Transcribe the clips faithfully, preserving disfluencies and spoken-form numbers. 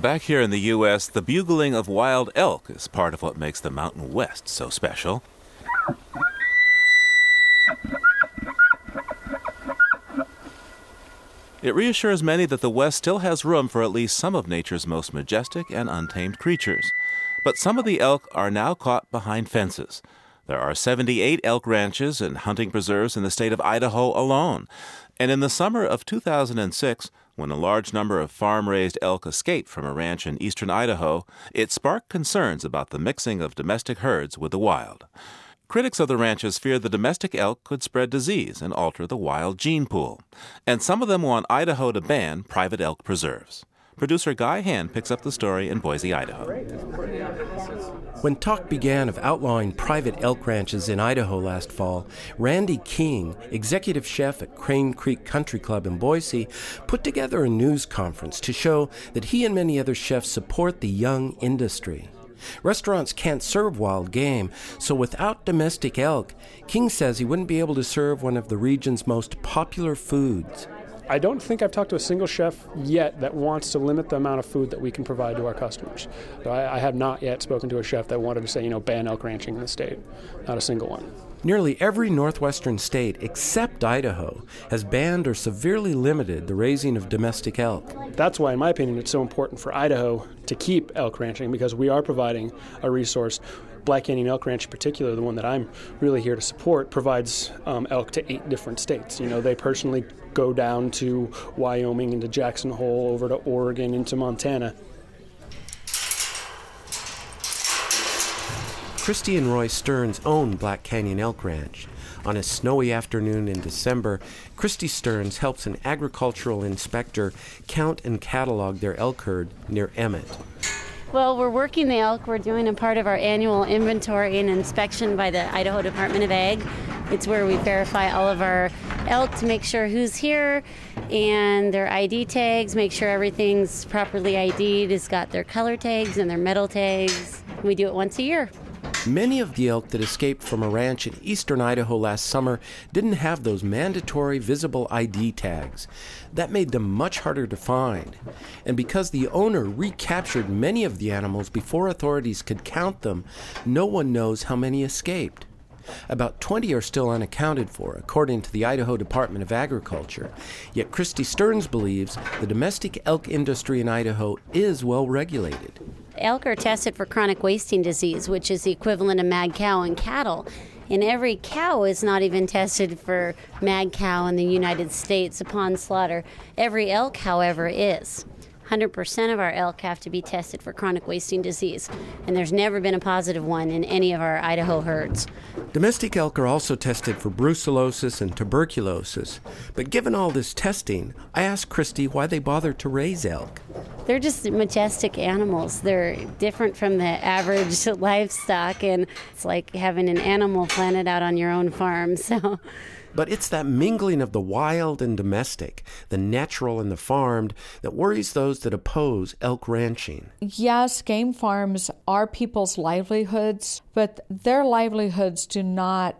Back here in the U S, the bugling of wild elk is part of what makes the Mountain West so special. It reassures many that the West still has room for at least some of nature's most majestic and untamed creatures. But some of the elk are now caught behind fences. There are seventy-eight elk ranches and hunting preserves in the state of Idaho alone. And in the summer of two thousand six, when a large number of farm-raised elk escaped from a ranch in eastern Idaho, it sparked concerns about the mixing of domestic herds with the wild. Critics of the ranches fear the domestic elk could spread disease and alter the wild gene pool. And some of them want Idaho to ban private elk preserves. Producer Guy Hand picks up the story in Boise, Idaho. When talk began of outlawing private elk ranches in Idaho last fall, Randy King, executive chef at Crane Creek Country Club in Boise, put together a news conference to show that he and many other chefs support the young industry. Restaurants can't serve wild game, so without domestic elk, King says he wouldn't be able to serve one of the region's most popular foods. I don't think I've talked to a single chef yet that wants to limit the amount of food that we can provide to our customers. So I, I have not yet spoken to a chef that wanted to say, you know, ban elk ranching in the state. Not a single one. Nearly every northwestern state, except Idaho, has banned or severely limited the raising of domestic elk. That's why, in my opinion, it's so important for Idaho to keep elk ranching, because we are providing a resource. Black Canyon Elk Ranch in particular, the one that I'm really here to support, provides um, elk to eight different states. You know, they personally go down to Wyoming, into Jackson Hole, over to Oregon, into Montana. Christy and Roy Stearns own Black Canyon Elk Ranch. On a snowy afternoon in December, Christy Stearns helps an agricultural inspector count and catalog their elk herd near Emmett. Well, we're working the elk. We're doing a part of our annual inventory and inspection by the Idaho Department of Ag. It's where we verify all of our elk to make sure who's here and their I D tags, make sure everything's properly I D'd, has got their color tags and their metal tags. We do it once a year. Many of the elk that escaped from a ranch in eastern Idaho last summer didn't have those mandatory visible I D tags. That made them much harder to find. And because the owner recaptured many of the animals before authorities could count them, no one knows how many escaped. About twenty are still unaccounted for, according to the Idaho Department of Agriculture. Yet Christy Stearns believes the domestic elk industry in Idaho is well regulated. Elk are tested for chronic wasting disease, which is the equivalent of mad cow in cattle. And every cow is not even tested for mad cow in the United States upon slaughter. Every elk, however, is. one hundred percent of our elk have to be tested for chronic wasting disease, and there's never been a positive one in any of our Idaho herds. Domestic elk are also tested for brucellosis and tuberculosis. But given all this testing, I asked Christy why they bother to raise elk. They're just majestic animals. They're different from the average livestock, and it's like having an Animal Planet out on your own farm. So. But it's that mingling of the wild and domestic, the natural and the farmed, that worries those that oppose elk ranching. Yes, game farms are people's livelihoods, but their livelihoods do not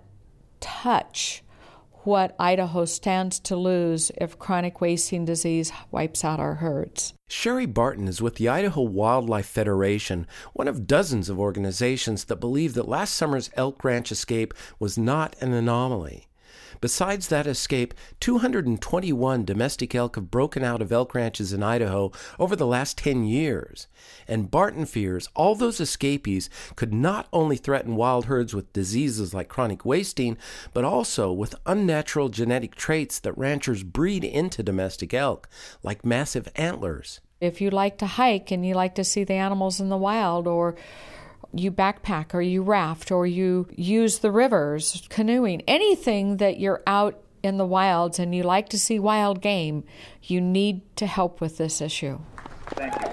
touch what Idaho stands to lose if chronic wasting disease wipes out our herds. Sherry Barton is with the Idaho Wildlife Federation, one of dozens of organizations that believe that last summer's elk ranch escape was not an anomaly. Besides that escape, two hundred twenty-one domestic elk have broken out of elk ranches in Idaho over the last ten years. And Barton fears all those escapees could not only threaten wild herds with diseases like chronic wasting, but also with unnatural genetic traits that ranchers breed into domestic elk, like massive antlers. If you like to hike and you like to see the animals in the wild, or you backpack or you raft or you use the rivers, canoeing, anything that you're out in the wilds and you like to see wild game, you need to help with this issue. Thank you.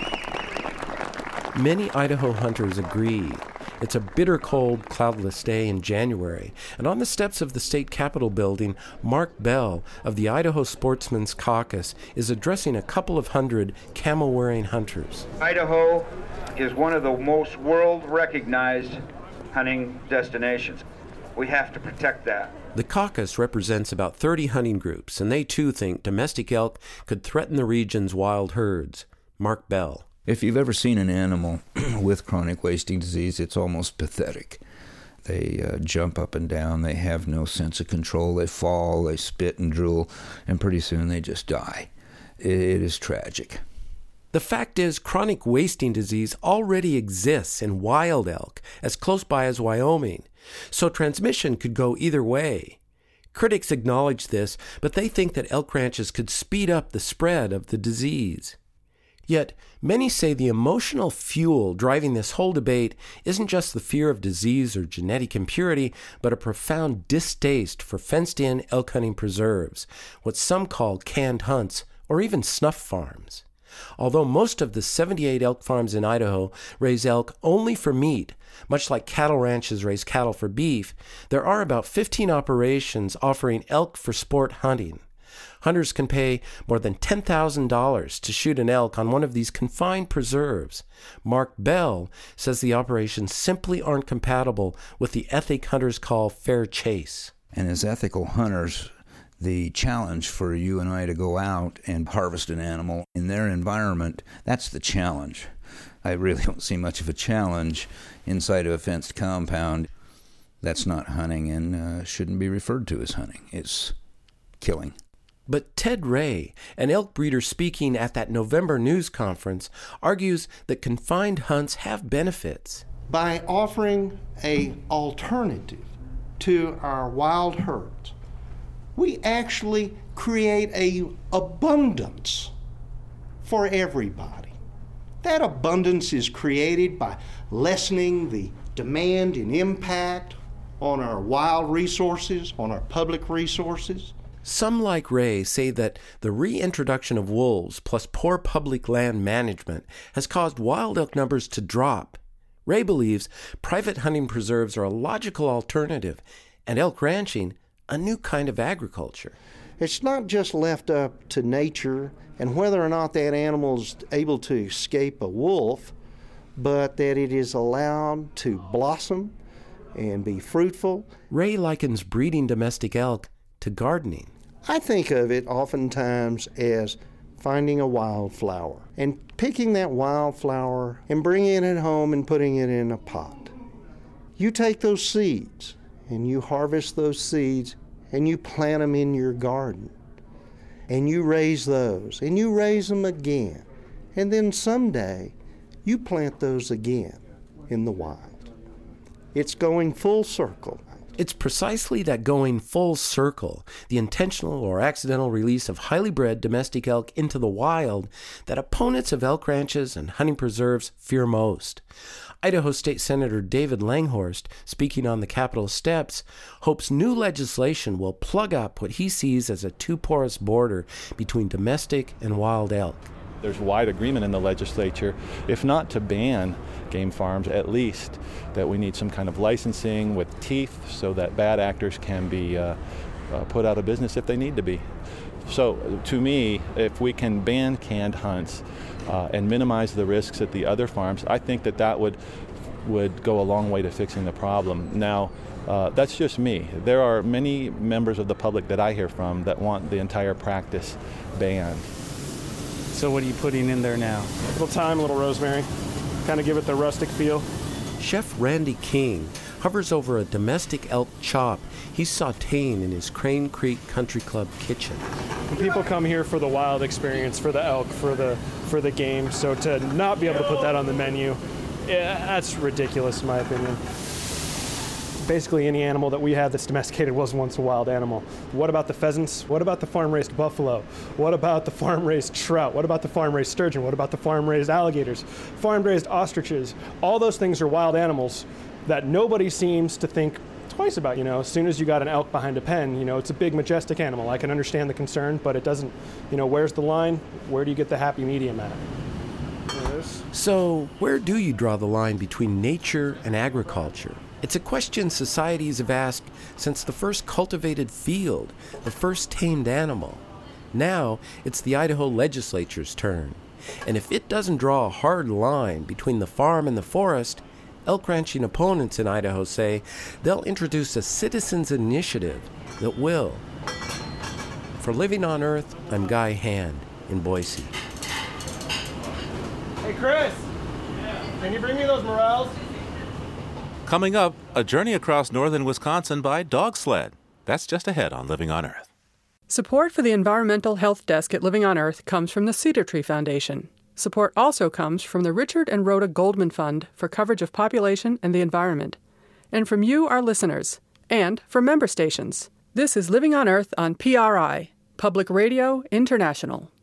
Many Idaho hunters agree. It's a bitter cold, cloudless day in January, and on the steps of the state capitol building, Mark Bell of the Idaho Sportsman's Caucus is addressing a couple of hundred camel-wearing hunters. Idaho is one of the most world-recognized hunting destinations. We have to protect that. The caucus represents about thirty hunting groups, and they too think domestic elk could threaten the region's wild herds. Mark Bell. If you've ever seen an animal with chronic wasting disease, it's almost pathetic. They uh, jump up and down, they have no sense of control, they fall, they spit and drool, and pretty soon they just die. It, it is tragic. The fact is, chronic wasting disease already exists in wild elk as close by as Wyoming, so transmission could go either way. Critics acknowledge this, but they think that elk ranches could speed up the spread of the disease. Yet, many say the emotional fuel driving this whole debate isn't just the fear of disease or genetic impurity, but a profound distaste for fenced-in elk hunting preserves, what some call canned hunts, or even snuff farms. Although most of the seventy-eight elk farms in Idaho raise elk only for meat, much like cattle ranches raise cattle for beef, there are about fifteen operations offering elk for sport hunting. Hunters can pay more than ten thousand dollars to shoot an elk on one of these confined preserves. Mark Bell says the operations simply aren't compatible with the ethic hunters call fair chase. And as ethical hunters, the challenge for you and I to go out and harvest an animal in their environment, that's the challenge. I really don't see much of a challenge inside of a fenced compound. That's not hunting and uh, shouldn't be referred to as hunting. It's killing. But Ted Ray, an elk breeder speaking at that November news conference, argues that confined hunts have benefits. By offering an alternative to our wild herds, we actually create an abundance for everybody. That abundance is created by lessening the demand and impact on our wild resources, on our public resources. Some, like Ray, say that the reintroduction of wolves plus poor public land management has caused wild elk numbers to drop. Ray believes private hunting preserves are a logical alternative, and elk ranching a new kind of agriculture. It's not just left up to nature and whether or not that animal is able to escape a wolf, but that it is allowed to blossom and be fruitful. Ray likens breeding domestic elk to gardening. I think of it oftentimes as finding a wildflower and picking that wildflower and bringing it home and putting it in a pot. You take those seeds and you harvest those seeds and you plant them in your garden and you raise those and you raise them again, and then someday you plant those again in the wild. It's going full circle. It's precisely that going full circle, the intentional or accidental release of highly bred domestic elk into the wild, that opponents of elk ranches and hunting preserves fear most. Idaho State Senator David Langhorst, speaking on the Capitol steps, hopes new legislation will plug up what he sees as a too-porous border between domestic and wild elk. There's wide agreement in the legislature, if not to ban game farms, at least that we need some kind of licensing with teeth so that bad actors can be uh, uh, put out of business if they need to be. So to me, if we can ban canned hunts uh, and minimize the risks at the other farms, I think that that would would go a long way to fixing the problem. Now, uh, that's just me. There are many members of the public that I hear from that want the entire practice banned. So what are you putting in there now? A little thyme, a little rosemary, kind of give it the rustic feel. Chef Randy King hovers over a domestic elk chop he's sautéing in his Crane Creek Country Club kitchen. And people come here for the wild experience, for the elk, for the for the game. So to not be able to put that on the menu, yeah, that's ridiculous in my opinion. Basically any animal that we have that's domesticated was once a wild animal. What about the pheasants? What about the farm-raised buffalo? What about the farm-raised trout? What about the farm-raised sturgeon? What about the farm-raised alligators? Farm-raised ostriches? All those things are wild animals that nobody seems to think twice about. You know, as soon as you got an elk behind a pen, you know, it's a big, majestic animal. I can understand the concern, but it doesn't, you know, where's the line? Where do you get the happy medium at? So, where do you draw the line between nature and agriculture? It's a question societies have asked since the first cultivated field, the first tamed animal. Now, it's the Idaho legislature's turn. And if it doesn't draw a hard line between the farm and the forest, elk ranching opponents in Idaho say they'll introduce a citizens' initiative that will. For Living on Earth, I'm Guy Hand in Boise. Hey, Chris, can you bring me those morels? Coming up, a journey across northern Wisconsin by dog sled. That's just ahead on Living on Earth. Support for the Environmental Health Desk at Living on Earth comes from the Cedar Tree Foundation. Support also comes from the Richard and Rhoda Goldman Fund for coverage of population and the environment, and from you, our listeners, and from member stations. This is Living on Earth on P R I, Public Radio International.